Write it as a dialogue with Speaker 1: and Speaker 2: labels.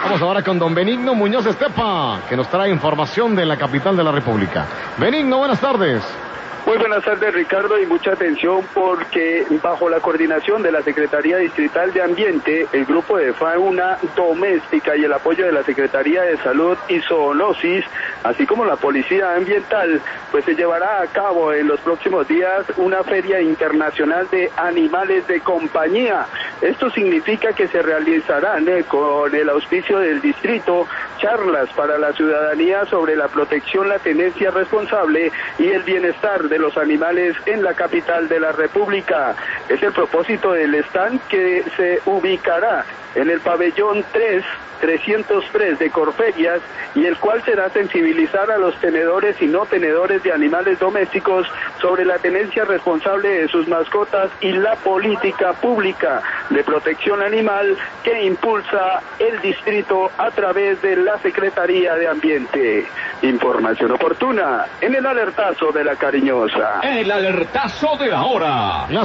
Speaker 1: Vamos ahora con don Benigno Muñoz Estepa, que nos trae información de la capital de la República. Benigno, buenas tardes.
Speaker 2: Muy buenas tardes, Ricardo, y mucha atención porque bajo la coordinación de la Secretaría Distrital de Ambiente, el grupo de fauna doméstica y el apoyo de la Secretaría de Salud y Zoonosis, así como la Policía Ambiental, pues se llevará a cabo en los próximos días una feria internacional de animales de compañía. Esto significa que se realizarán con el auspicio del distrito charlas para la ciudadanía sobre la protección, la tenencia responsable y el bienestar de los animales en la capital de la República. Es el propósito del stand que se ubicará en el pabellón 303 de Corferias, y el cual será sensibilizar a los tenedores y no tenedores de animales domésticos sobre la tenencia responsable de sus mascotas y la política pública de protección animal que impulsa el distrito a través de la Secretaría de Ambiente. Información oportuna en el alertazo de la Cariñosa.
Speaker 3: El alertazo de la hora.